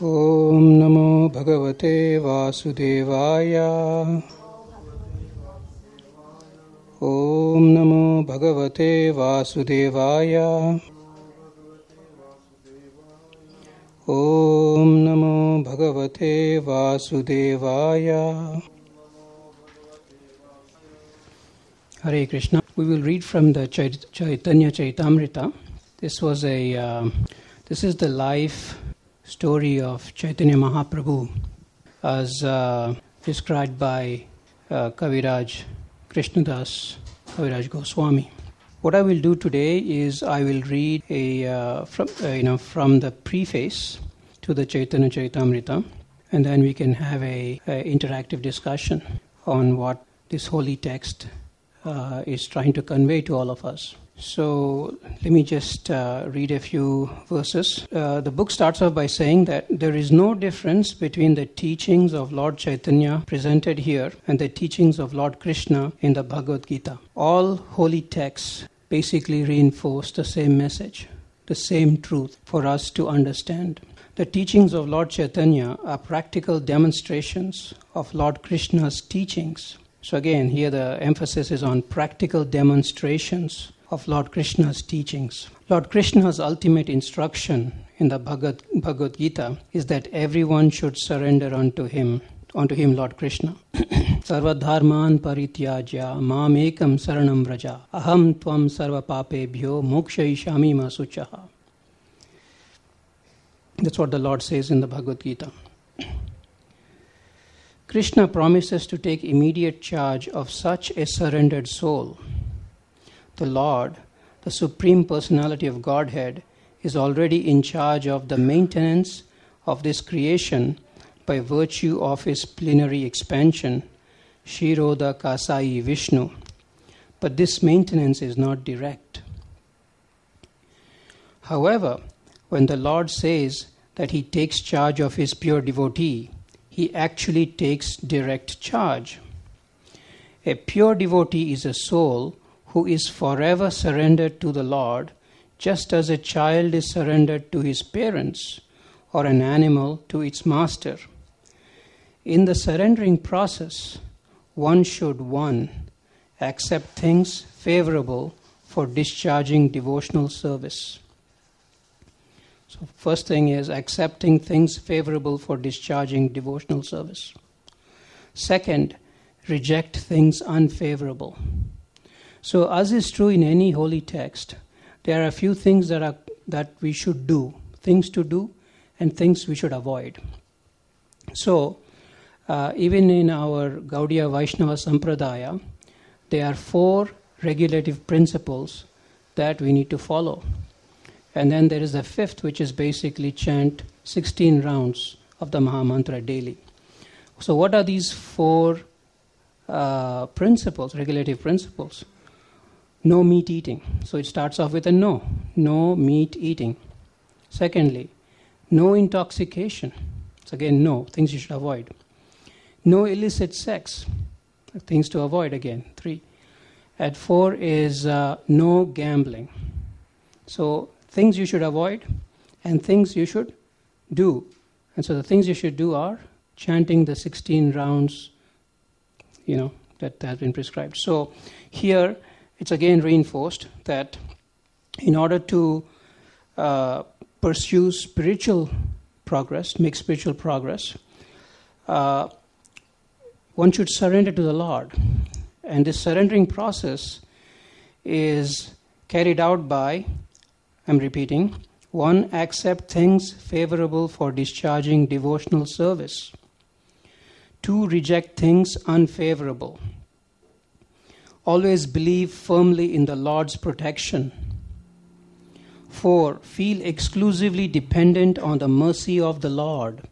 ॐ नमो भगवते वासुदेवाय। ॐ नमो भगवते वासुदेवाय। ॐ नमो भगवते वासुदेवाय। Hare Krishna. We will read from the Chaitanya Chaitamrita. This is the life story of Chaitanya Mahaprabhu as described by Kaviraj Krishnadas Kaviraj Goswami. What I will do today is I will read from the preface to the Chaitanya Chaitamrita, and then we can have a interactive discussion on what this holy text is trying to convey to all of us. So let me just read a few verses. The book starts off by saying that there is no difference between the teachings of Lord Chaitanya presented here and the teachings of Lord Krishna in the Bhagavad Gita. All holy texts basically reinforce the same message, the same truth for us to understand. The teachings of Lord Chaitanya are practical demonstrations of Lord Krishna's teachings. So again, here the emphasis is on practical demonstrations of Lord Krishna's teachings. Lord Krishna's ultimate instruction in the Bhagavad Gita is that everyone should surrender unto him, Lord Krishna. Sarvadharman parityajya mam ekam saranam vraja aham tvam sarva papebhyo mokshayishami ma suchaha. That's what the Lord says in the Bhagavad Gita. Krishna promises to take immediate charge of such a surrendered soul. The Lord, the Supreme Personality of Godhead, is already in charge of the maintenance of this creation by virtue of his plenary expansion, Shiroda Kasai Vishnu. But this maintenance is not direct. However, when the Lord says that he takes charge of his pure devotee, he actually takes direct charge. A pure devotee is a soul who is forever surrendered to the Lord, just as a child is surrendered to his parents or an animal to its master. In the surrendering process, one should, 1, accept things favorable for discharging devotional service. So first thing is accepting things favorable for discharging devotional service. Second, reject things unfavorable. So as is true in any holy text, there are a few things that we should do, things to do and things we should avoid. So even in our Gaudiya Vaishnava Sampradaya, there are 4 regulative principles that we need to follow. And then there is the 5th, which is basically chant 16 rounds of the Maha Mantra daily. So what are these 4 principles, regulative principles? No meat eating. So it starts off with a no. No meat eating. Secondly, no intoxication. It's again no, things you should avoid. No illicit sex. Things to avoid again, 3. At 4 is no gambling. So things you should avoid and things you should do. And so the things you should do are chanting the 16 rounds, that has been prescribed. So here it's again reinforced that in order to pursue spiritual progress, make spiritual progress, one should surrender to the Lord. And this surrendering process is carried out by, I'm repeating, 1, accept things favorable for discharging devotional service. 2, reject things unfavorable. Always believe firmly in the Lord's protection. 4, feel exclusively dependent on the mercy of the Lord.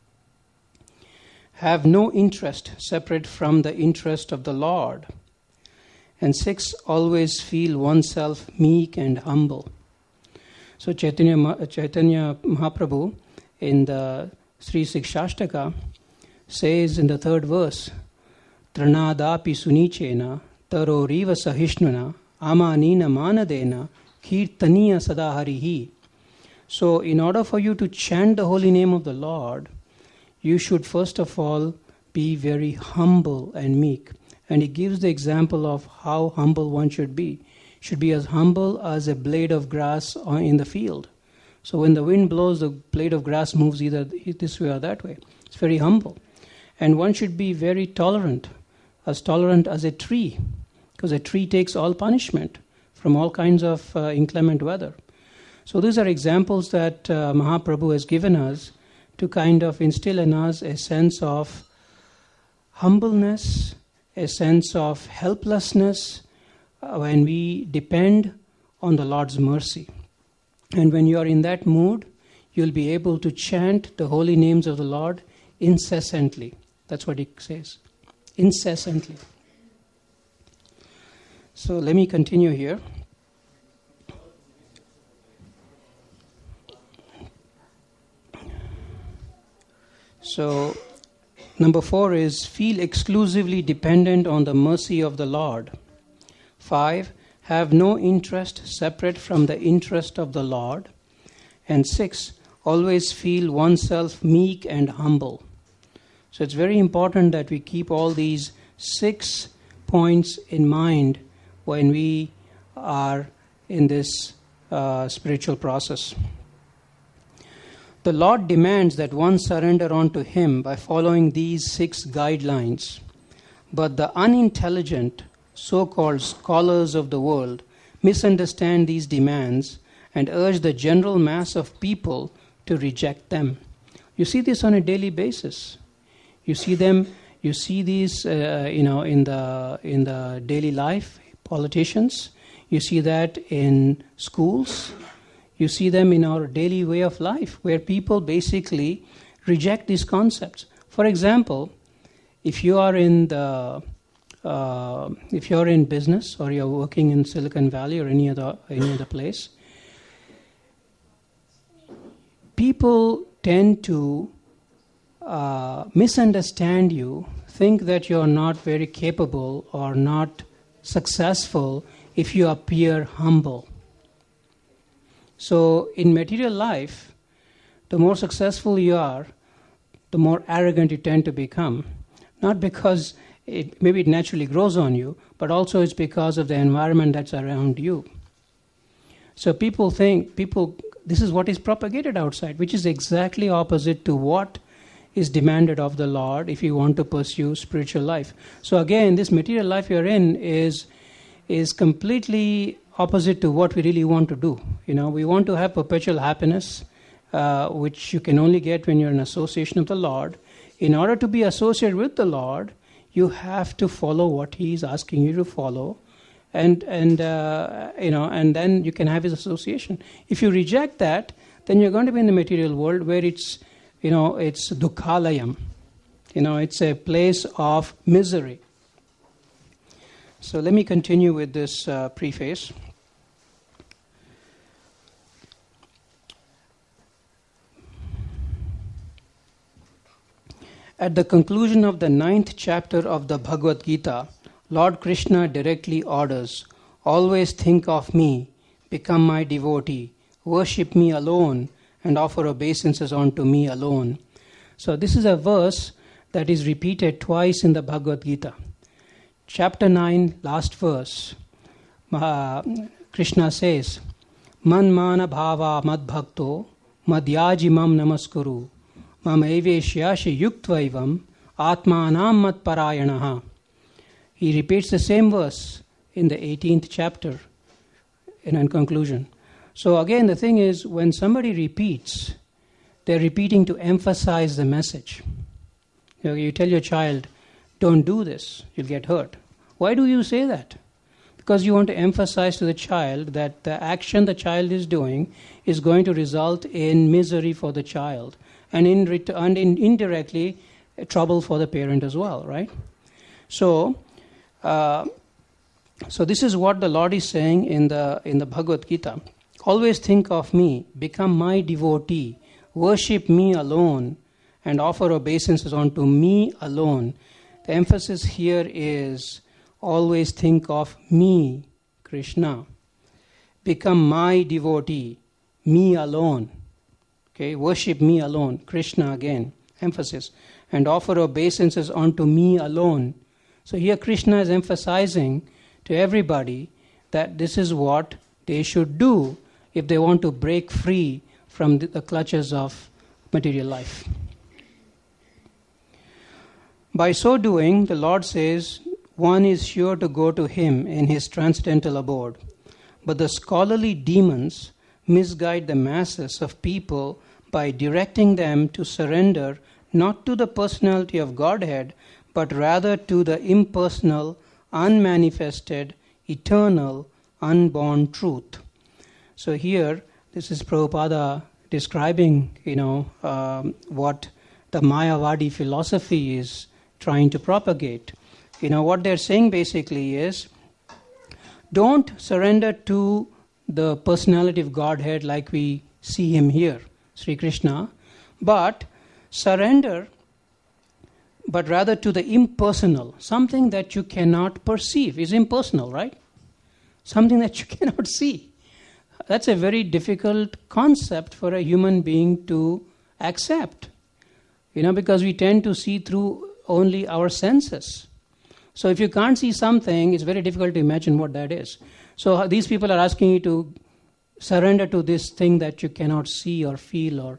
Have no interest separate from the interest of the Lord. And 6, always feel oneself meek and humble. So Chaitanya Mahaprabhu in the Sri Sikshashtaka says in the 3rd verse, Tranadapi sunichena taroriva sahishnuna amanina manadena kirtaniya sadaharihi So in order for you to chant the holy name of the Lord, you should first of all be very humble and meek. And he gives the example of how humble one should be. Should be as humble as a blade of grass in the field. So when the wind blows, the blade of grass moves either this way or that way. It's very humble. And one should be very tolerant as a tree, because a tree takes all punishment from all kinds of inclement weather. So these are examples that Mahaprabhu has given us to kind of instill in us a sense of humbleness, a sense of helplessness when we depend on the Lord's mercy. And when you are in that mood, you'll be able to chant the holy names of the Lord incessantly. That's what he says. Incessantly. So let me continue here. So, number 4 is feel exclusively dependent on the mercy of the Lord. 5, have no interest separate from the interest of the Lord. And 6, always feel oneself meek and humble. So it's very important that we keep all these 6 points in mind when we are in this spiritual process. The Lord demands that one surrender unto Him by following these 6 guidelines. But the unintelligent, so-called scholars of the world, misunderstand these demands and urge the general mass of people to reject them. You see this on a daily basis. You see these, in the daily life, politicians. You see that in schools. You see them in our daily way of life, where people basically reject these concepts. For example, if you are in business or you are working in Silicon Valley or any other place, people tend to misunderstand you, think that you are not very capable or not successful if you appear humble. So in material life, the more successful you are, the more arrogant you tend to become. Not because maybe it naturally grows on you, but also it's because of the environment that's around you. So people think, this is what is propagated outside, which is exactly opposite to what is demanded of the Lord if you want to pursue spiritual life. So again, this material life you're in is completely opposite to what we really want to do. We want to have perpetual happiness, which you can only get when you're in association of the Lord. In order to be associated with the Lord, you have to follow what He is asking you to follow, and then you can have His association. If you reject that, then you're going to be in the material world where it's dukhalayam. It's a place of misery. So let me continue with this preface. At the conclusion of the 9th chapter of the Bhagavad Gita, Lord Krishna directly orders, always think of me, become my devotee, worship me alone, and offer obeisances unto me alone. So this is a verse that is repeated twice in the Bhagavad Gita. Chapter 9, last verse, Krishna says, Man mana bhava mad bhakto madhyaji mam namaskuru mam eveshyashi yuktvaivam atmanam mat parayanaha. He repeats the same verse in the 18th chapter in conclusion. So again, the thing is, when somebody repeats, they're repeating to emphasize the message. You tell your child, don't do this, you'll get hurt. Why do you say that? Because you want to emphasize to the child that the action the child is doing is going to result in misery for the child and indirectly trouble for the parent as well, right? So this is what the Lord is saying in the Bhagavad Gita. Always think of me, become my devotee, worship me alone, and offer obeisances unto me alone. The emphasis here is always think of me, Krishna. Become my devotee, me alone. Okay, worship me alone. Krishna again, emphasis. And offer obeisances unto me alone. So here Krishna is emphasizing to everybody that this is what they should do if they want to break free from the clutches of material life. By so doing, the Lord says, one is sure to go to him in his transcendental abode. But the scholarly demons misguide the masses of people by directing them to surrender not to the personality of Godhead, but rather to the impersonal, unmanifested, eternal, unborn truth. So here, this is Prabhupada describing, what the Mayavadi philosophy is trying to propagate. What they're saying basically is, don't surrender to the personality of Godhead like we see him here, Sri Krishna, but surrender, but rather to the impersonal, something that you cannot perceive is impersonal, right? Something that you cannot see. That's a very difficult concept for a human being to accept, because we tend to see through only our senses. So if you can't see something, it's very difficult to imagine what that is. So these people are asking you to surrender to this thing that you cannot see or feel or,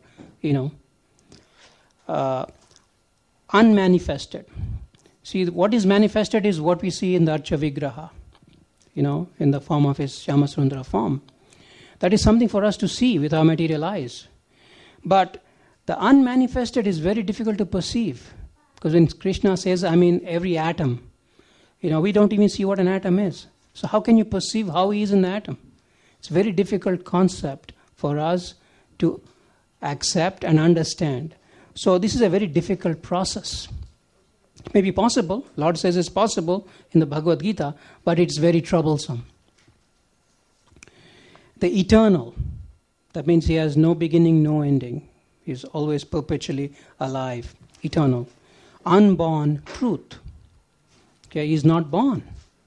unmanifested. See, what is manifested is what we see in the Archa Vigraha, in the form of his Shyamasundara form. That is something for us to see with our material eyes. But the unmanifested is very difficult to perceive. Because when Krishna says, every atom, we don't even see what an atom is. So how can you perceive how he is in the atom? It's a very difficult concept for us to accept and understand. So this is a very difficult process. It may be possible, Lord says it's possible in the Bhagavad Gita, but it's very troublesome. The eternal, that means he has no beginning, no ending. He's always perpetually alive, eternal. Unborn truth. Okay, he's not born.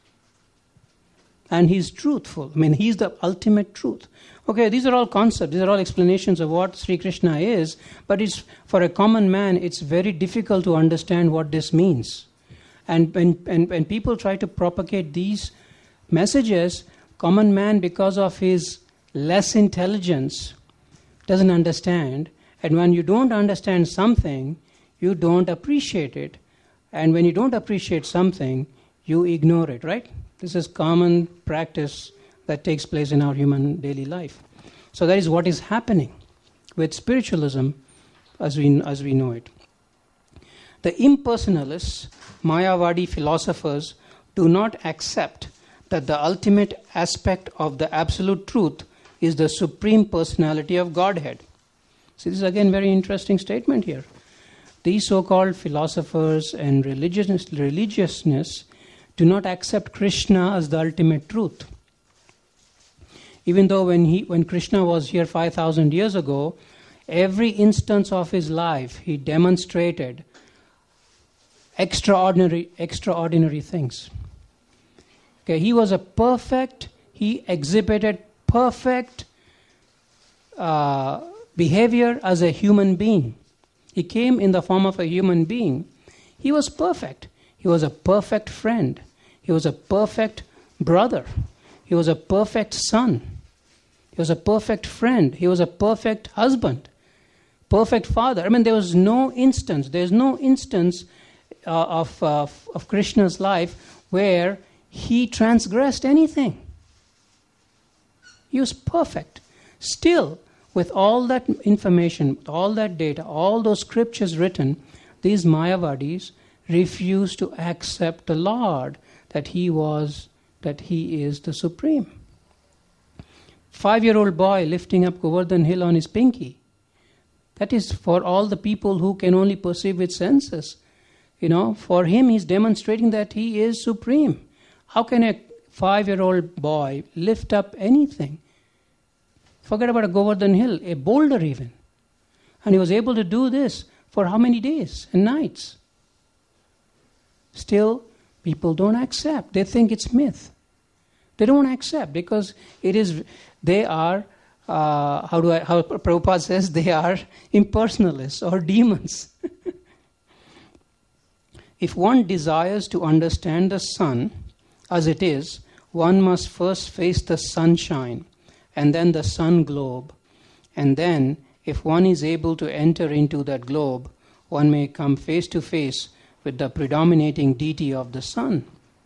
And he's truthful. He's the ultimate truth. Okay, these are all concepts, these are all explanations of what Sri Krishna is, but it's for a common man, it's very difficult to understand what this means. And when people try to propagate these messages, common man, because of his less intelligence, doesn't understand. And when you don't understand something, you don't appreciate it. And when you don't appreciate something, you ignore it, right? This is common practice that takes place in our human daily life. So that is what is happening with spiritualism as we know it. The impersonalists, Mayavadi philosophers, do not accept that the ultimate aspect of the absolute truth is the supreme personality of Godhead. So this is again very interesting statement here. These so-called philosophers and religiousness do not accept Krishna as the ultimate truth. Even though when Krishna was here 5,000 years ago, every instance of his life he demonstrated extraordinary things. Okay, he exhibited perfect behavior as a human being. He came in the form of a human being. He was perfect. He was a perfect friend. He was a perfect brother. He was a perfect son. He was a perfect friend. He was a perfect husband. Perfect father. There's no instance of Krishna's life where he transgressed anything. He was perfect. Still, with all that information, all that data, all those scriptures written, these Mayavadis refused to accept the Lord, that he is the supreme. 5-year-old boy lifting up Govardhan Hill on his pinky. That is for all the people who can only perceive with senses. For him, he's demonstrating that he is supreme. How can a 5-year-old boy lift up anything? Forget about a Govardhan Hill, a boulder even. And he was able to do this for how many days and nights? Still, people don't accept. They think it's myth. They don't accept because they are how Prabhupada says they are impersonalists or demons. If one desires to understand the sun as it is, one must first face the sunshine and then the sun globe. And then, if one is able to enter into that globe, one may come face to face with the predominating deity of the sun.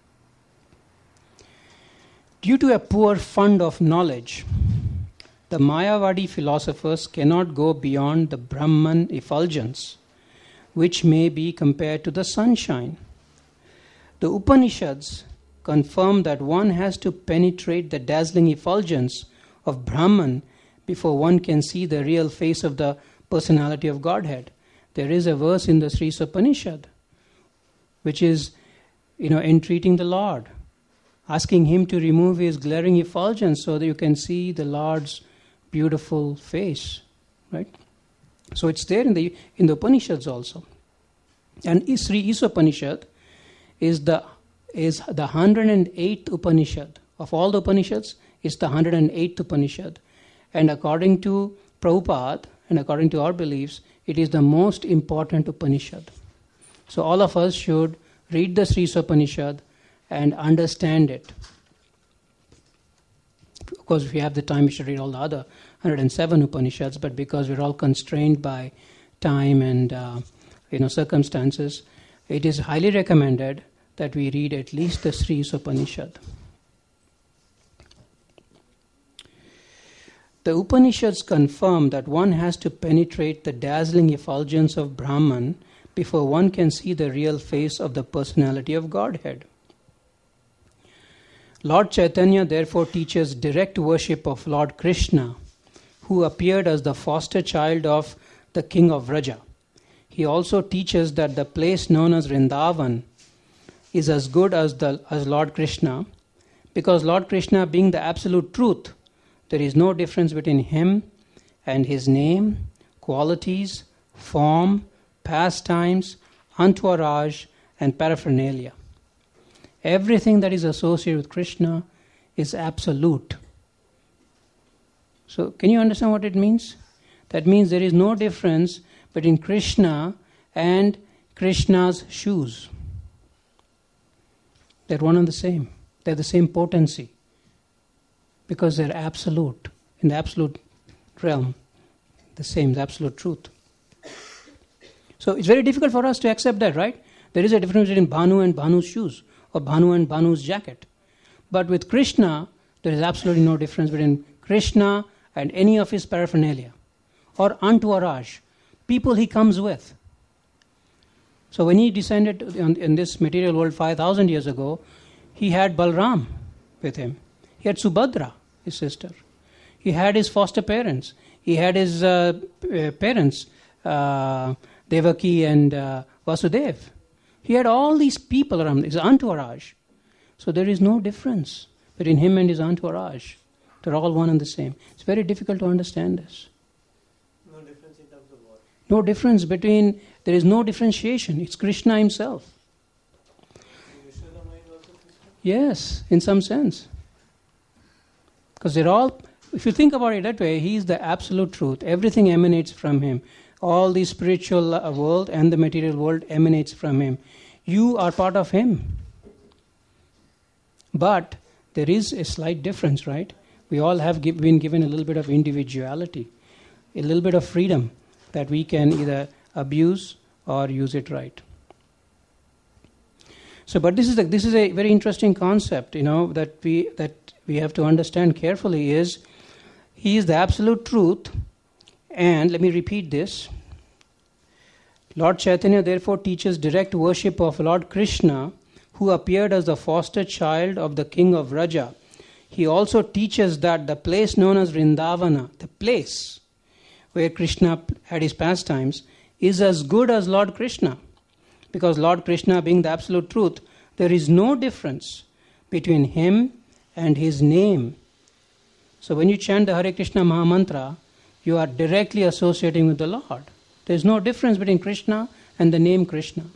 Due to a poor fund of knowledge, the Mayavadi philosophers cannot go beyond the Brahman effulgence, which may be compared to the sunshine. The Upanishads confirm that one has to penetrate the dazzling effulgence of Brahman before one can see the real face of the personality of Godhead. There is a verse in the Sri Upanishad which is, entreating the Lord, asking him to remove his glaring effulgence so that you can see the Lord's beautiful face, right? So it's there in the Upanishads also. And Sri Upanishad is the 108th Upanishad. Of all the Upanishads, it's the 108th Upanishad. And according to Prabhupada, and according to our beliefs, it is the most important Upanishad. So all of us should read the Sri Upanishad and understand it. Of course, if we have the time, we should read all the other 107 Upanishads, but because we're all constrained by time and circumstances, it is highly recommended that we read at least the Sri Upanishad. The Upanishads confirm that one has to penetrate the dazzling effulgence of Brahman before one can see the real face of the personality of Godhead. Lord Chaitanya therefore teaches direct worship of Lord Krishna, who appeared as the foster child of the king of Vraja. He also teaches that the place known as Vrindavan is as good as Lord Krishna, because Lord Krishna being the absolute truth, there is no difference between him and his name, qualities, form, pastimes, entourage, and paraphernalia. Everything that is associated with Krishna is absolute. So, can you understand what it means? That means there is no difference between Krishna and Krishna's shoes. They're one and the same. They're the same potency. Because they're absolute. In the absolute realm, the same, the absolute truth. So it's very difficult for us to accept that, right? There is a difference between Bhanu and Bhanu's shoes, or Bhanu and Bhanu's jacket. But with Krishna, there is absolutely no difference between Krishna and any of his paraphernalia, or entourage, people he comes with. So when he descended in this material world 5,000 years ago, he had Balram with him. He had Subhadra, his sister. He had his foster parents. He had his parents, Devaki and Vasudev. He had all these people around, his entourage. So there is no difference between him and his entourage. They're all one and the same. It's very difficult to understand this. No difference in terms of what? No difference between, there is no differentiation. It's Krishna himself. Vishwadharma is also Krishna? Yes, in some sense. Because they're all, if you think about it that way, he is the absolute truth. Everything emanates from him. All the spiritual world and the material world emanates from him. You are part of him. But there is a slight difference, right? We all have been given a little bit of individuality, a little bit of freedom that we can either abuse or use it right. So, but this is a very interesting concept, that we have to understand carefully. Is he is the absolute truth, and let me repeat this. Lord Chaitanya therefore teaches direct worship of Lord Krishna, who appeared as the foster child of the king of Vraja. He also teaches that the place known as Vrindavana, the place where Krishna had his pastimes, is as good as Lord Krishna. Because Lord Krishna being the absolute truth, there is no difference between him and his name. So when you chant the Hare Krishna Mahamantra, you are directly associating with the Lord. There is no difference between Krishna and the name Krishna.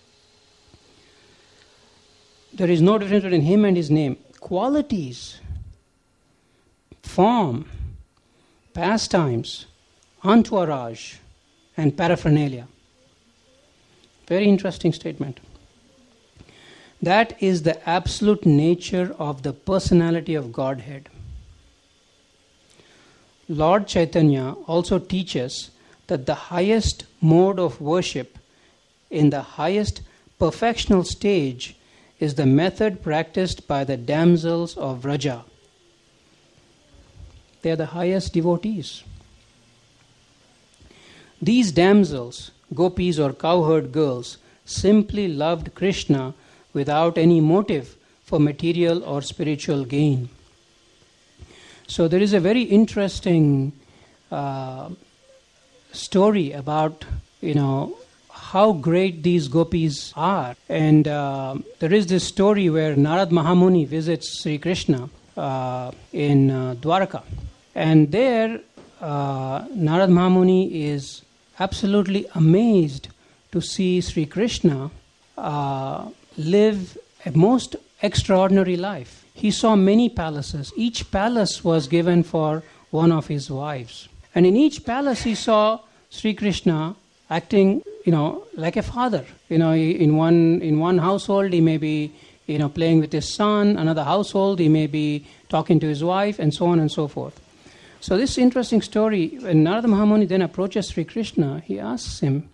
There is no difference between him and his name. Qualities, form, pastimes, entourage, and paraphernalia. Very interesting statement. That is the absolute nature of the personality of Godhead. Lord Chaitanya also teaches that the highest mode of worship in the highest perfectional stage is the method practiced by the damsels of Vraja. They are the highest devotees. These damsels, gopis or cowherd girls, simply loved Krishna without any motive for material or spiritual gain. So there is a very interesting story about, how great these gopis are. And there is this story where Narad Mahamuni visits Sri Krishna in Dwarka. And there, Narad Mahamuni is absolutely amazed to see Sri Krishna live a most extraordinary life. He saw many palaces. Each palace was given for one of his wives. And in each palace he saw Sri Krishna acting, like a father. In one household he may be, playing with his son. Another household he may be talking to his wife, and so on and so forth. So this interesting story, when Narada Mahamuni then approaches Sri Krishna, he asks him,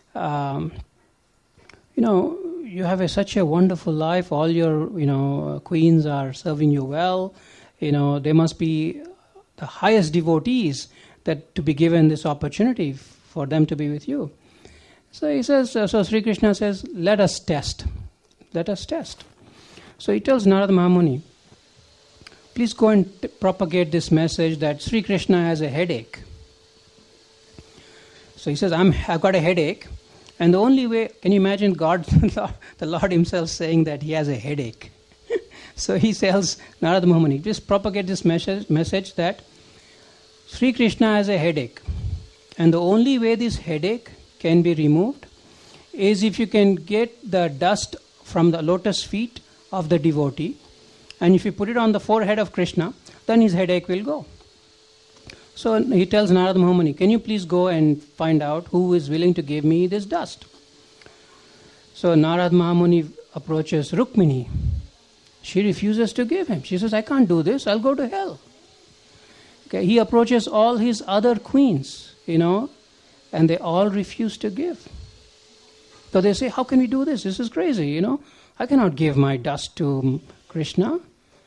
you have such a wonderful life. All your, queens are serving you well. They must be the highest devotees that to be given this opportunity for them to be with you. So he says, so Sri Krishna says, let us test. Let us test. So he tells Narada Mahamuni, please go and propagate this message that Sri Krishna has a headache. So he says, I've got a headache. And the only way, can you imagine God, the Lord himself saying that he has a headache? So he tells Narada Mahamuni, just propagate this message that Sri Krishna has a headache. And the only way this headache can be removed is if you can get the dust from the lotus feet of the devotee, and if you put it on the forehead of Krishna, then his headache will go. So he tells Narada Mahamuni, can you please go and find out who is willing to give me this dust? So Narada Mahamuni approaches Rukmini. She refuses to give him. She says, I can't do this, I'll go to hell. Okay, he approaches all his other queens, and they all refuse to give. So they say, how can we do this? This is crazy, I cannot give my dust to Krishna,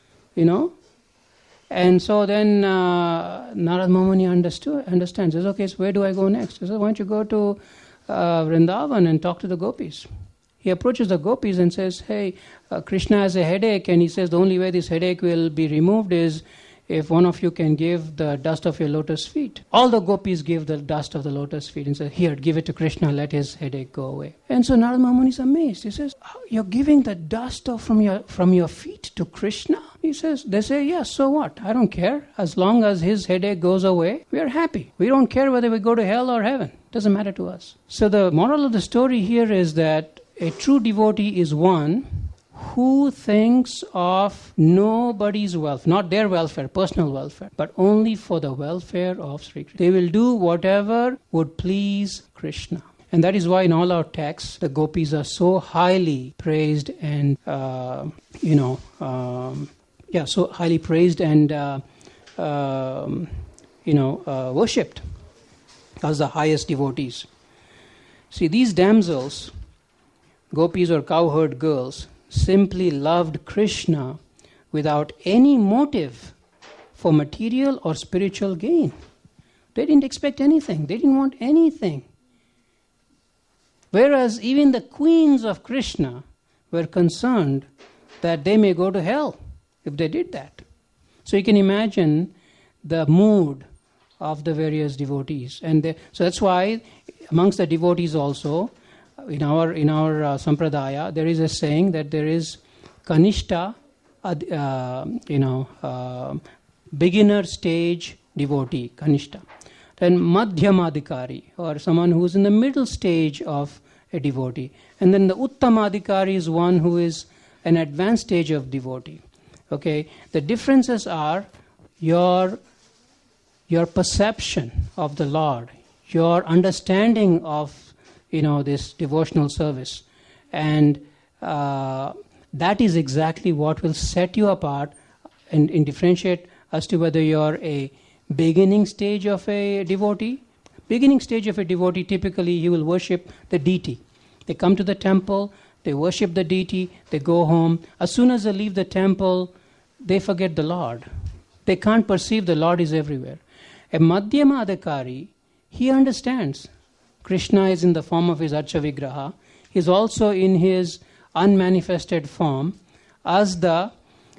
And so then Narada Mahamuni understands. Says, okay, so where do I go next? He says, why don't you go to Vrindavan and talk to the gopis? He approaches the gopis and says, hey, Krishna has a headache, and he says the only way this headache will be removed is if one of you can give the dust of your lotus feet. All the gopis give the dust of the lotus feet and say, here, give it to Krishna, let his headache go away. And so Narada Mahamuni is amazed. He says, you're giving the dust from your feet to Krishna? They say, yes, so what? I don't care. As long as his headache goes away, we are happy. We don't care whether we go to hell or heaven. Doesn't matter to us. So the moral of the story here is that a true devotee is one who thinks of nobody's welfare, not their welfare, personal welfare, but only for the welfare of Sri Krishna. They will do whatever would please Krishna. And that is why in all our texts, the gopis are so highly praised and, so highly praised and, worshipped as the highest devotees. See, these damsels, gopis or cowherd girls, simply loved Krishna without any motive for material or spiritual gain. They didn't expect anything. They didn't want anything. Whereas even the queens of Krishna were concerned that they may go to hell if they did that. So you can imagine the mood of the various devotees. So that's why amongst the devotees also, in our sampradaya, there is a saying that there is kanishta, beginner stage devotee, kanishta. Then madhyamadikari, or someone who is in the middle stage of a devotee. And then the uttamadikari is one who is an advanced stage of devotee. Okay, the differences are your your perception of the Lord, your understanding of, this devotional service. And that is exactly what will set you apart and differentiate as to whether you're a beginning stage of a devotee. Beginning stage of a devotee, typically he will worship the deity. They come to the temple, they worship the deity, they go home. As soon as they leave the temple, they forget the Lord. They can't perceive the Lord is everywhere. A Madhyama Adhikari, he understands Krishna is in the form of his Archa Vigraha. He is also in his unmanifested form as the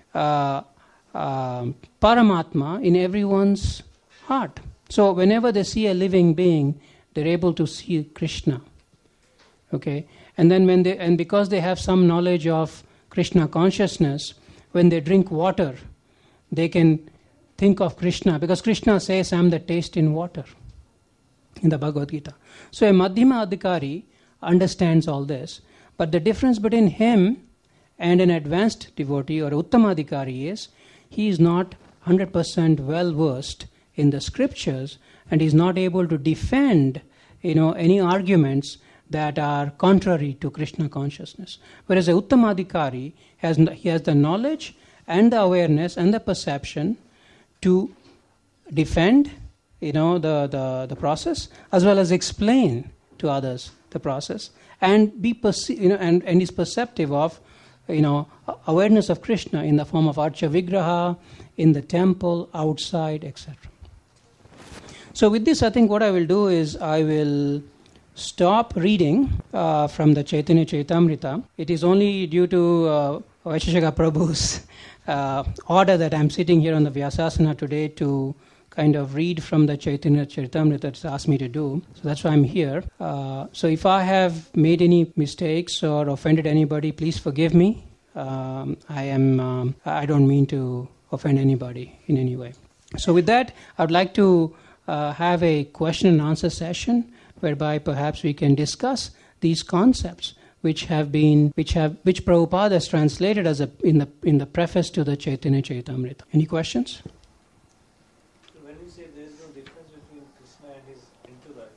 Paramatma in everyone's heart. So whenever they see a living being, they're able to see Krishna. Okay? And then because they have some knowledge of Krishna consciousness, when they drink water, they can think of Krishna, because Krishna says, I am the taste in water, in the Bhagavad Gita. So a Madhyama Adhikari understands all this. But the difference between him and an advanced devotee or Uttama Adhikari is, he is not 100% well versed in the scriptures, and is not able to defend any arguments that are contrary to Krishna consciousness. Whereas a Uttama Adhikari he has the knowledge and the awareness and the perception to defend the process, as well as explain to others the process, and be and is perceptive of awareness of Krishna in the form of Archa Vigraha, in the temple, outside, etc. So with this, I think what I will do is I will stop reading from the Chaitanya Charitamrita. It is only due to Vaisheshika Prabhu's order that I'm sitting here on the Vyasasana today to kind of read from the Chaitanya Charitamrita that's asked me to do. So that's why I'm here. So if I have made any mistakes or offended anybody, please forgive me. I don't mean to offend anybody in any way. So with that, I would like to have a question and answer session whereby perhaps we can discuss these concepts which Prabhupada has translated as in the preface to the Chaitanya Charitamrita. Any questions? So when you say there is no difference between Krishna and his entourage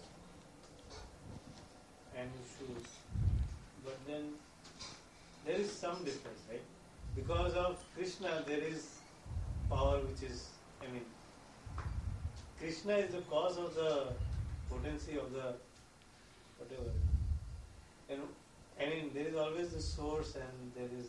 and his shoes, but then there is some difference, right? Because of Krishna there is power which is, Krishna is the cause of the potency of the whatever. There is always the source and there is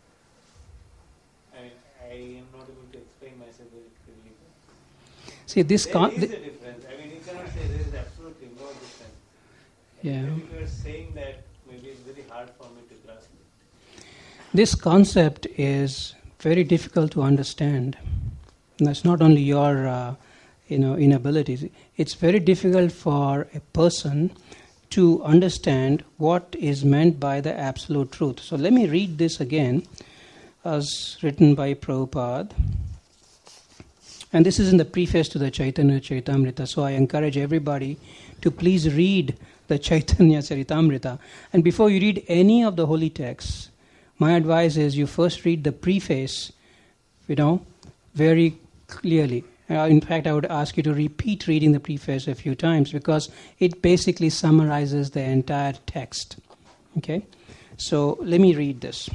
I am not able to explain myself very clearly. See, this there is a difference. You cannot say there is absolutely no difference. Yeah. If you are saying that, maybe it's very hard for me to grasp it. This concept is very difficult to understand. And that's not only your inabilities. It's very difficult for a person to understand what is meant by the absolute truth. So let me read this again as written by Prabhupada. And this is in the preface to the Chaitanya Charitamrita. So I encourage everybody to please read the Chaitanya Charitamrita. And before you read any of the holy texts, my advice is you first read the preface, very clearly. In fact, I would ask you to repeat reading the preface a few times because it basically summarizes the entire text. Okay? So let me read this.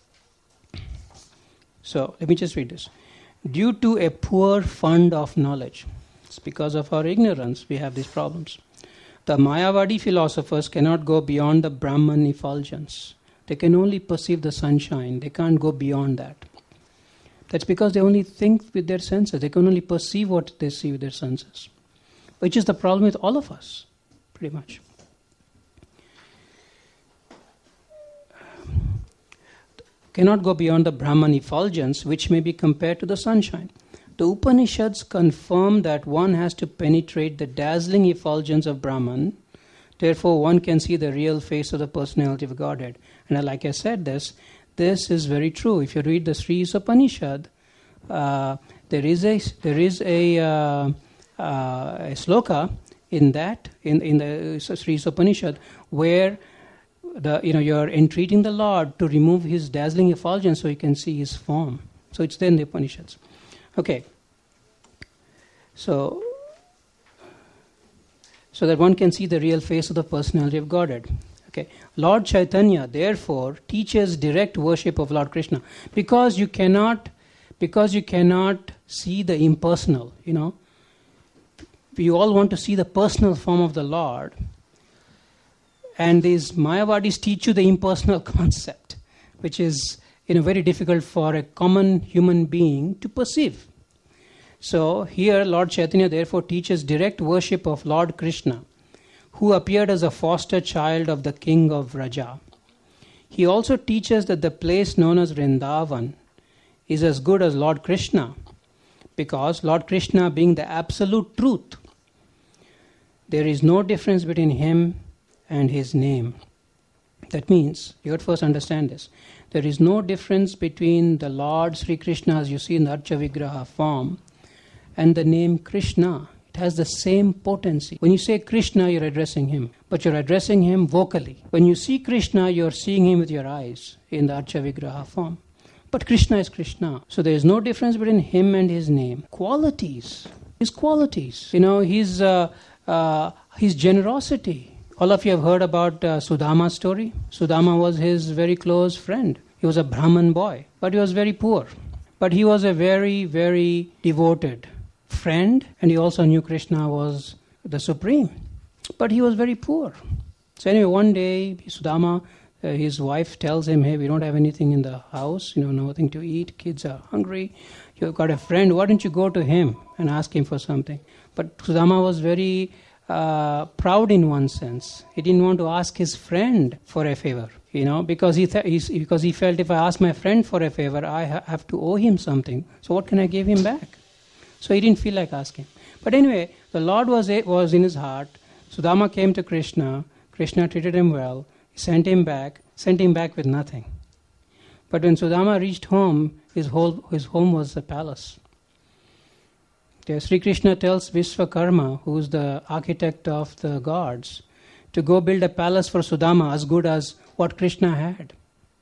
So let me just read this. Due to a poor fund of knowledge, it's because of our ignorance we have these problems. The Mayavadi philosophers cannot go beyond the Brahman effulgence. They can only perceive the sunshine. They can't go beyond that. That's because they only think with their senses. They can only perceive what they see with their senses, which is the problem with all of us, pretty much. Cannot go beyond the Brahman effulgence, which may be compared to the sunshine. The Upanishads confirm that one has to penetrate the dazzling effulgence of Brahman. Therefore, one can see the real face of the personality of Godhead. And like I said, this is very true. If you read the Sri Upanishad, there is a sloka in the Sri Upanishad where you're entreating the Lord to remove his dazzling effulgence so you can see his form. So it's there in the Upanishads. Okay. So so that one can see the real face of the personality of Godhead. Okay. Lord Chaitanya, therefore, teaches direct worship of Lord Krishna, because you cannot see the impersonal, We all want to see the personal form of the Lord. And these Mayavadis teach you the impersonal concept, which is very difficult for a common human being to perceive. So here Lord Chaitanya therefore teaches direct worship of Lord Krishna, who appeared as a foster child of the king of Raja. He also teaches that the place known as Vrindavan is as good as Lord Krishna, because Lord Krishna being the absolute truth, there is no difference between him and his name. That means, you have to first understand this, there is no difference between the Lord Sri Krishna as you see in the Archa Vigraha form and the name Krishna. It has the same potency. When you say Krishna, you're addressing him, but you're addressing him vocally. When you see Krishna, you're seeing him with your eyes in the Archa Vigraha form. But Krishna is Krishna. So there is no difference between him and his name. Qualities. His qualities. His generosity. All of you have heard about Sudama's story. Sudama was his very close friend. He was a Brahman boy, but he was very poor. But he was a very, very devoted friend, and he also knew Krishna was the supreme. But he was very poor. So anyway, one day, Sudama, his wife tells him, hey, we don't have anything in the house, nothing to eat, kids are hungry. You've got a friend, why don't you go to him and ask him for something? But Sudama was very proud in one sense. He didn't want to ask his friend for a favor, because he felt if I ask my friend for a favor, I have to owe him something. So what can I give him back? So he didn't feel like asking. But anyway, the Lord was in his heart. Sudama came to Krishna. Krishna treated him well. He sent him back with nothing. But when Sudama reached home, his home was a palace. Sri Krishna tells Vishwakarma, who is the architect of the gods, to go build a palace for Sudama as good as what Krishna had.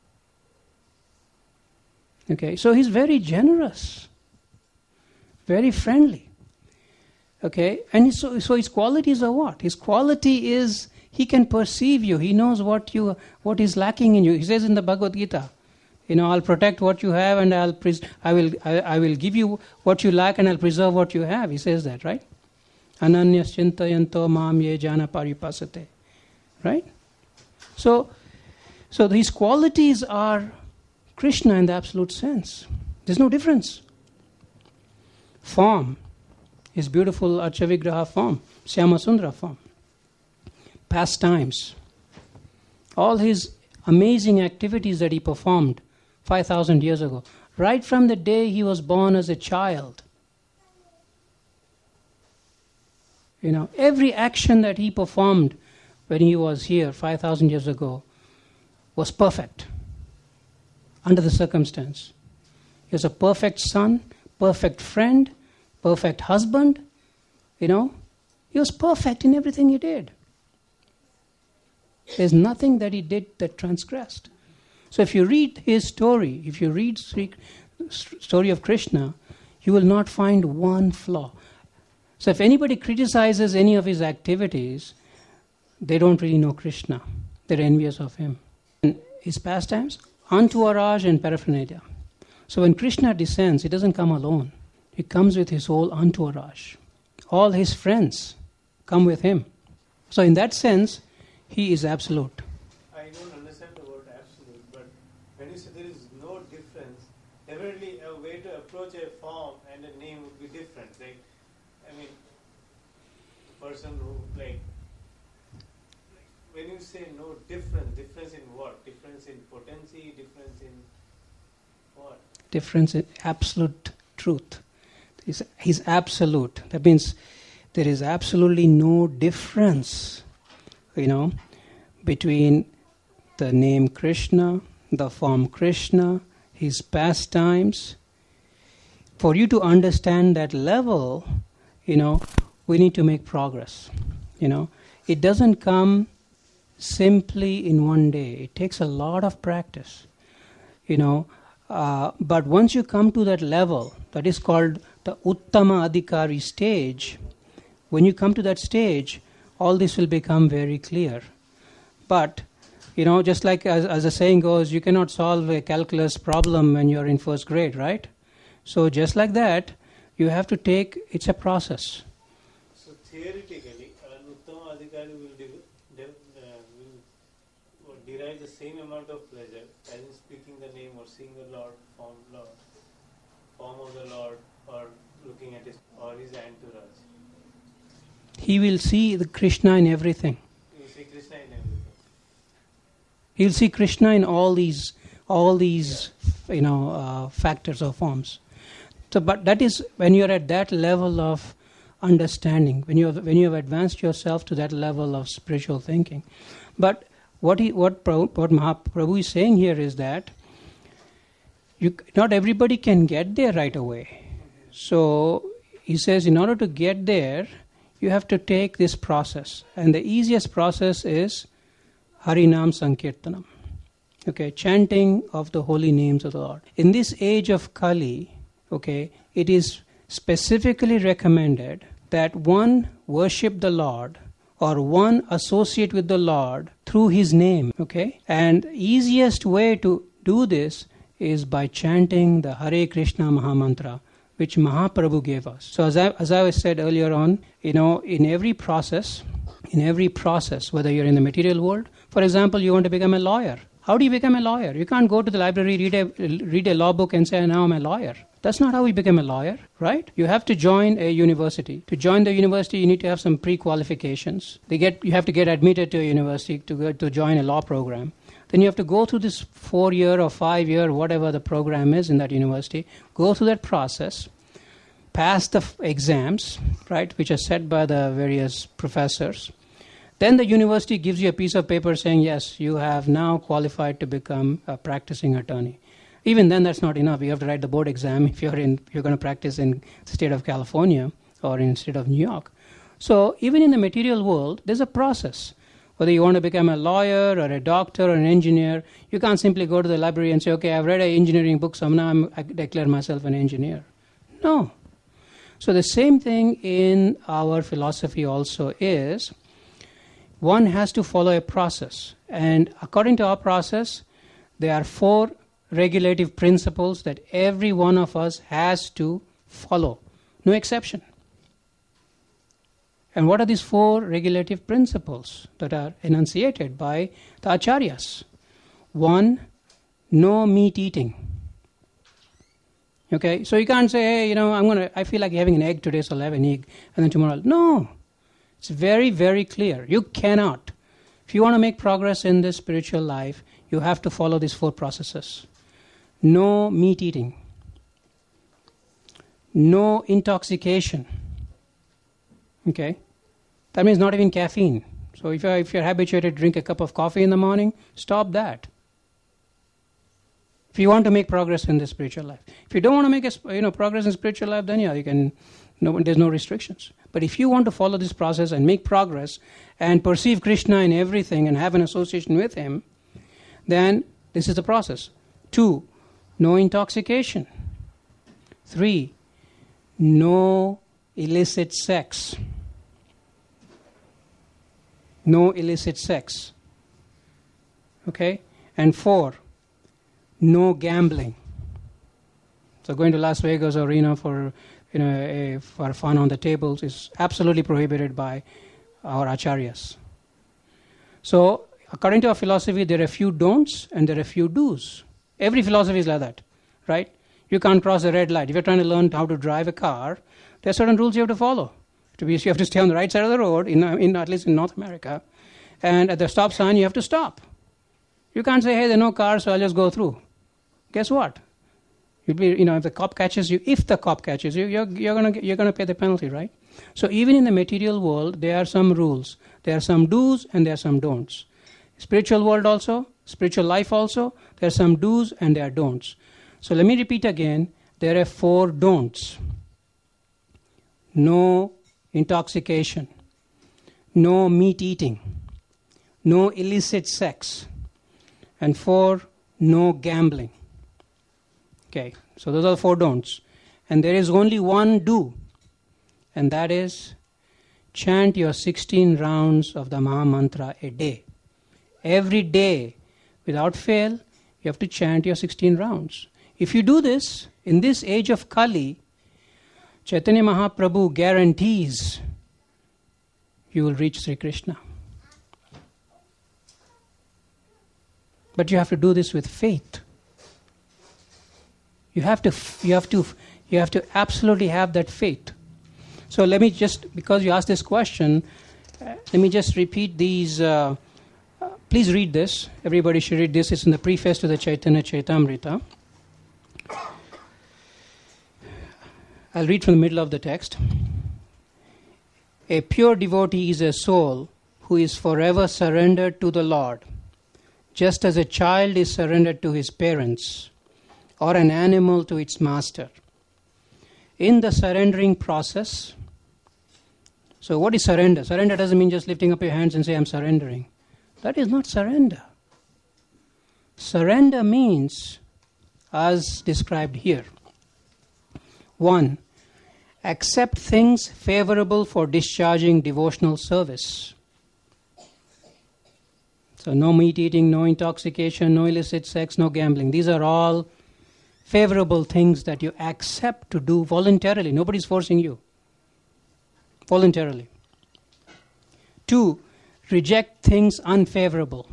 Okay, so he's very generous, very friendly. Okay, and so his qualities are what? His quality is he can perceive you. He knows what is lacking in you. He says in the Bhagavad Gita, I'll protect what you have, and I will give you what you lack, and I'll preserve what you have. He says that, right? Ananyas chintayanto mam ye jana paripasate. Right? So these qualities are Krishna in the absolute sense. There's no difference. Form is beautiful Archa Vigraha form, Syamasundara form. Pastimes. All his amazing activities that he performed 5,000 years ago, right from the day he was born as a child. Every action that he performed when he was here 5,000 years ago was perfect under the circumstance. He was a perfect son, perfect friend, perfect husband. He was perfect in everything he did. There's nothing that he did that transgressed. So if you read his story, if you read the story of Krishna, you will not find one flaw. So if anybody criticizes any of his activities, they don't really know Krishna. They're envious of him. And his pastimes, entourage and paraphernalia. So when Krishna descends, he doesn't come alone. He comes with his whole entourage. All his friends come with him. So in that sense, he is absolute. I don't understand the word absolute, but when you say there is no difference, definitely a way to approach a form and a name would be different. The person who, when you say no difference in what? Difference in potency, difference in what? Difference in absolute truth. He's absolute. That means there is absolutely no difference, between the name Krishna, the form Krishna, his pastimes. For you to understand that level, we need to make progress. It doesn't come simply in one day. It takes a lot of practice. But once you come to that level, that is called the Uttama Adhikari stage, when you come to that stage, all this will become very clear. But, just like as the saying goes, you cannot solve a calculus problem when you're in first grade, right? So just like that, you have to take, it's a process. So theoretically, an Uttama Adhikari will derive the same amount of pleasure as in speaking the name or seeing the Lord, form of the Lord, or looking at his entourage. He will see the Krishna in everything. He will see Krishna in everything. He will see Krishna in all these factors or forms. So, but that is when you are at that level of understanding, when you have advanced yourself to that level of spiritual thinking. But what Mahaprabhu is saying here is that not everybody can get there right away. So he says, in order to get there, you have to take this process, and the easiest process is Harinam Sankirtanam. Okay, chanting of the holy names of the Lord. In this age of Kali, it is specifically recommended that one worship the Lord or one associate with the Lord through his name. And the easiest way to do this is by chanting the Hare Krishna Mahamantra, which Mahaprabhu gave us. So as I said earlier on, in every process, whether you're in the material world, for example, you want to become a lawyer. How do you become a lawyer? You can't go to the library, read a law book and say, now I'm a lawyer. That's not how we become a lawyer, right? You have to join a university. To join the university, you need to have some pre-qualifications. You have to get admitted to a university to join a law program. Then you have to go through this 4-year or 5-year, whatever the program is in that university, go through that process, pass the exams, right, which are set by the various professors. Then the university gives you a piece of paper saying, yes, you have now qualified to become a practicing attorney. Even then, that's not enough. You have to write the board exam if you're going to practice in the state of California or in the state of New York. So even in the material world, there's a process. Whether you want to become a lawyer or a doctor or an engineer, you can't simply go to the library and say, okay, I've read an engineering book, so now I declare myself an engineer. No. So the same thing in our philosophy also is, one has to follow a process. And according to our process, there are 4 regulative principles that every one of us has to follow. No exception. And what are these 4 regulative principles that are enunciated by the acharyas? 1, no meat eating. Okay, so you can't say, hey, I feel like having an egg today, so I'll have an egg, and then tomorrow. No. It's very, very clear. You cannot. If you want to make progress in this spiritual life, you have to follow these 4 processes. No meat eating. No intoxication. Okay? That means not even caffeine. So if you're habituated to drink a cup of coffee in the morning, stop that. If you want to make progress in the spiritual life. If you don't want to make progress in spiritual life, then you can. There's no restrictions. But if you want to follow this process and make progress and perceive Krishna in everything and have an association with him, then this is the process. 2, no intoxication. 3, no illicit sex. No illicit sex. Okay? And 4, no gambling. So going to Las Vegas or Reno for fun on the tables is absolutely prohibited by our acharyas. So according to our philosophy, there are a few don'ts and there are a few do's. Every philosophy is like that, right? You can't cross a red light. If you're trying to learn how to drive a car, there are certain rules you have to follow. You have to stay on the right side of the road, at least in North America. And at the stop sign, you have to stop. You can't say, hey, there are no cars, so I'll just go through. Guess what? You'll be, if the cop catches you, you're gonna pay the penalty, right? So even in the material world, there are some rules. There are some do's and there are some don'ts. Spiritual world also, spiritual life also, there are some do's and there are don'ts. So let me repeat again, there are 4 don'ts. No intoxication, no meat eating, no illicit sex, and 4, no gambling. Okay, so those are the 4 don'ts. And there is only one do, and that is chant your 16 rounds of the Maha Mantra a day. Every day, without fail, you have to chant your 16 rounds. If you do this, in this age of Kali, Chaitanya Mahaprabhu guarantees you will reach Sri Krishna. But you have to do this with faith. You have to absolutely have that faith. So let me just, because you asked this question, let me just repeat these. Please read this. Everybody should read this. It's in the preface to the Chaitanya Chaitamrita. I'll read from the middle of the text. A pure devotee is a soul who is forever surrendered to the Lord, just as a child is surrendered to his parents, or an animal to its master. In the surrendering process, so what is surrender? Surrender doesn't mean just lifting up your hands and say, I'm surrendering. That is not surrender. Surrender means, as described here, 1. Accept things favorable for discharging devotional service. So no meat eating, no intoxication, no illicit sex, no gambling. These are all favorable things that you accept to do voluntarily. Nobody's forcing you. Voluntarily. 2. Reject things unfavorable.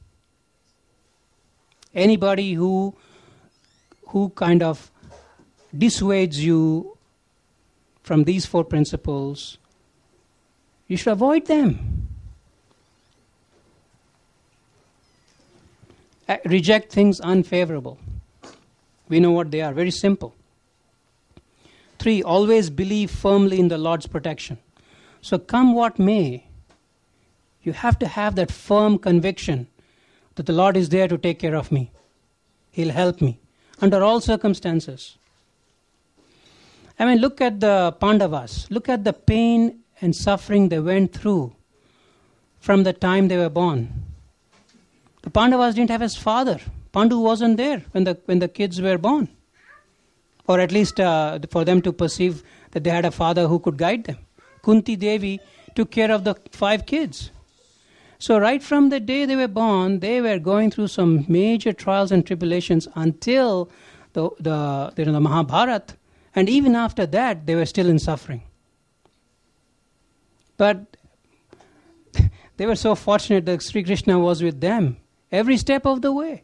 Anybody who kind of dissuades you from these 4 principles, you should avoid them. Reject things unfavorable. We know what they are. Very simple. 3. Always believe firmly in the Lord's protection. So come what may, you have to have that firm conviction that the Lord is there to take care of me. He'll help me under all circumstances. I mean, look at the Pandavas. Look at the pain and suffering they went through from the time they were born. The Pandavas didn't have his father. Pandu wasn't there when the kids were born. Or at least for them to perceive that they had a father who could guide them. Kunti Devi took care of the 5 kids. So right from the day they were born, they were going through some major trials and tribulations until the Mahabharata. And even after that, they were still in suffering. But they were so fortunate that Sri Krishna was with them every step of the way.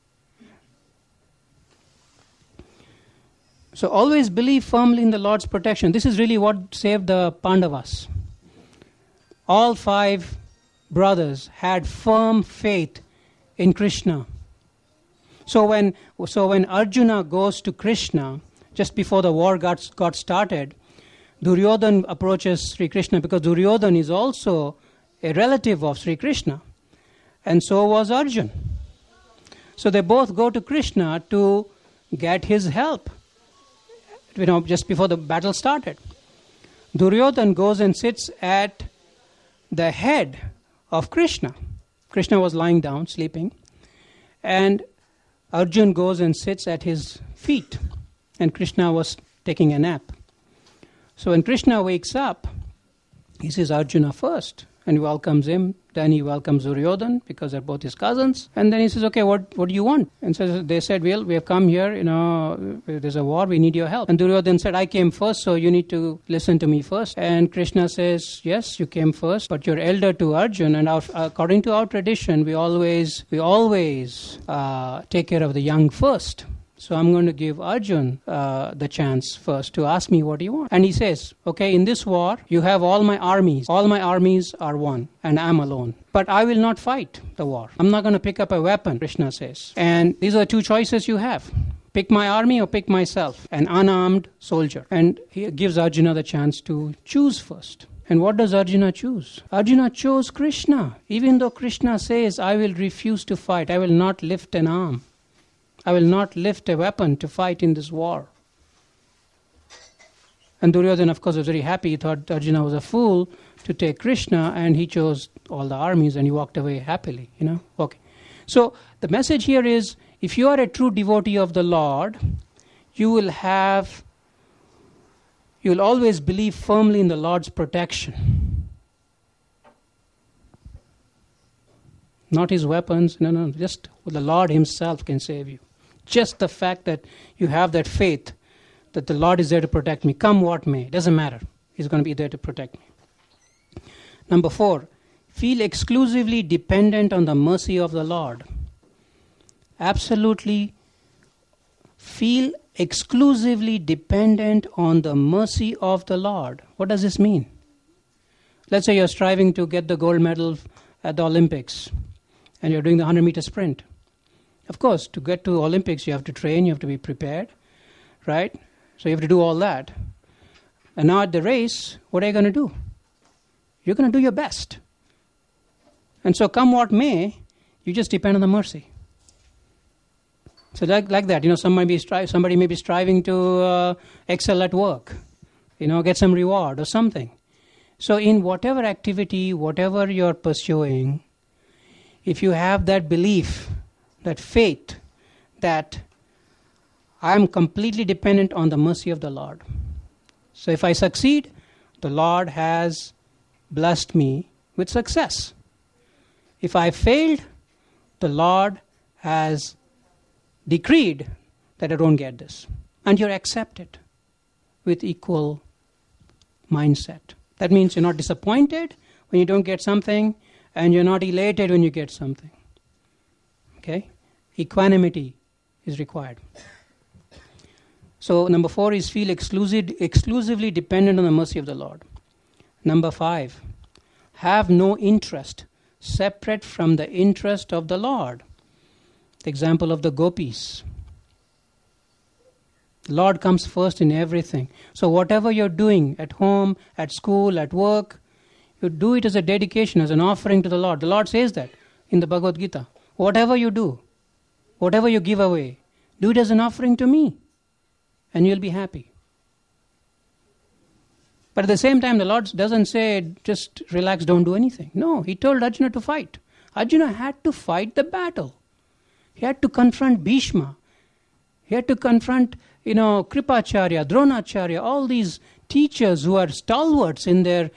So always believe firmly in the Lord's protection. This is really what saved the Pandavas. All 5 brothers had firm faith in Krishna. So when Arjuna goes to Krishna, just before the war got started, Duryodhan approaches Sri Krishna because Duryodhan is also a relative of Sri Krishna. And so was Arjuna. So they both go to Krishna to get his help. Just before the battle started. Duryodhan goes and sits at the head of Krishna. Krishna was lying down, sleeping. And Arjuna goes and sits at his feet. And Krishna was taking a nap. So when Krishna wakes up, he sees Arjuna first and welcomes him. Then he welcomes Duryodhan because they're both his cousins. And then he says, okay, what do you want? And so they said, well, we have come here, there's a war, we need your help. And Duryodhan said, I came first, so you need to listen to me first. And Krishna says, yes, you came first, but you're elder to Arjuna. And according to our tradition, we always take care of the young first. So I'm going to give Arjun the chance first to ask me what you want. And he says, okay, in this war, you have all my armies. All my armies are won, and I'm alone. But I will not fight the war. I'm not going to pick up a weapon, Krishna says. And these are 2 choices you have. Pick my army or pick myself, an unarmed soldier. And he gives Arjuna the chance to choose first. And what does Arjuna choose? Arjuna chose Krishna. Even though Krishna says, I will refuse to fight. I will not lift an arm. I will not lift a weapon to fight in this war. And Duryodhana, of course, was very happy. He thought Arjuna was a fool to take Krishna, and he chose all the armies, and he walked away happily, Okay. So the message here is, if you are a true devotee of the Lord, you will always believe firmly in the Lord's protection. Not his weapons. No. Just the Lord himself can save you. Just the fact that you have that faith that the Lord is there to protect me. Come what may. It doesn't matter. He's going to be there to protect me. Number 4. Feel exclusively dependent on the mercy of the Lord. Absolutely feel exclusively dependent on the mercy of the Lord. What does this mean? Let's say you're striving to get the gold medal at the Olympics and you're doing the 100-meter sprint. Of course, to get to Olympics, you have to train, you have to be prepared, right? So you have to do all that. And now at the race, what are you going to do? You're going to do your best. And so come what may, you just depend on the mercy. So like that, somebody may be striving to excel at work, get some reward or something. So in whatever activity, whatever you're pursuing, if you have that belief, that faith, that I'm completely dependent on the mercy of the Lord. So if I succeed, the Lord has blessed me with success. If I failed, the Lord has decreed that I don't get this. And you're accepted with equal mindset. That means you're not disappointed when you don't get something, and you're not elated when you get something. Okay? Equanimity is required. So number 4 is feel exclusively dependent on the mercy of the Lord. Number 5, have no interest separate from the interest of the Lord. The example of the gopis. The Lord comes first in everything. So whatever you're doing at home, at school, at work, you do it as a dedication, as an offering to the Lord. The Lord says that in the Bhagavad Gita. Whatever you do, whatever you give away, do it as an offering to me, and you'll be happy. But at the same time, the Lord doesn't say, just relax, don't do anything. No, he told Arjuna to fight. Arjuna had to fight the battle. He had to confront Bhishma. He had to confront, Kripacharya, Dronacharya, all these teachers who are stalwarts in their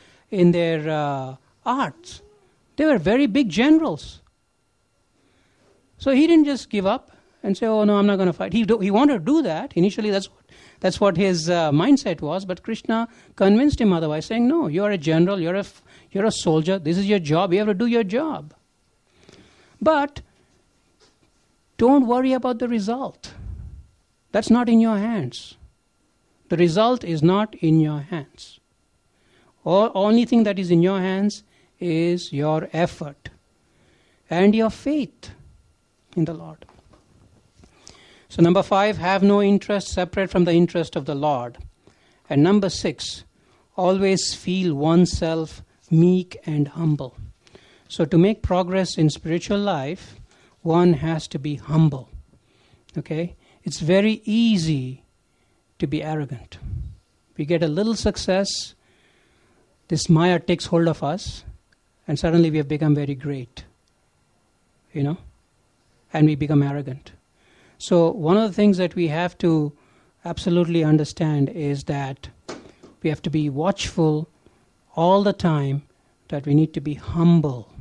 arts. They were very big generals. So he didn't just give up and say, oh no, I'm not going to fight. He wanted to do that. Initially that's what his mindset was, but Krishna convinced him otherwise, saying, no, you're a general, you're a soldier, this is your job, you have to do your job. But don't worry about the result. That's not in your hands. The result is not in your hands. Only thing that is in your hands is your effort and your faith in the Lord. So number 5, have no interest separate from the interest of the Lord. And number 6, always feel oneself meek and humble. So to make progress in spiritual life, one has to be humble. Okay? It's very easy to be arrogant. We get a little success, this Maya takes hold of us, and suddenly we have become very great. And we become arrogant. So one of the things that we have to absolutely understand is that we have to be watchful all the time, that we need to be humble.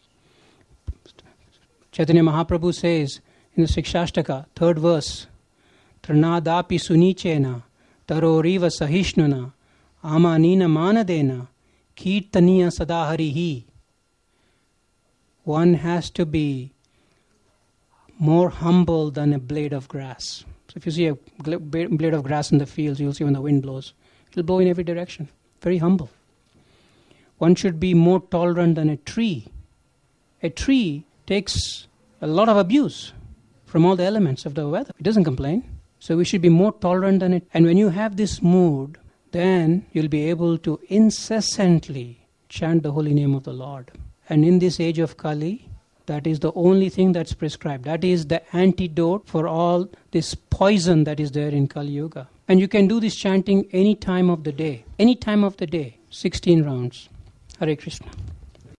Chaitanya Mahaprabhu says in the Sikshashtaka, 3rd verse, Tranadapi sunichena, taroriva sahishnuna, amanina manadena, kirtaniya sadaharihi. One has to be more humble than a blade of grass. So if you see a blade of grass in the fields, you'll see when the wind blows, it'll blow in every direction. Very humble. One should be more tolerant than a tree. A tree takes a lot of abuse from all the elements of the weather. It doesn't complain. So we should be more tolerant than it. And when you have this mood, then you'll be able to incessantly chant the holy name of the Lord. And in this age of Kali, that is the only thing that's prescribed. That is the antidote for all this poison that is there in Kali Yuga. And you can do this chanting any time of the day. Any time of the day. 16 rounds. Hare Krishna.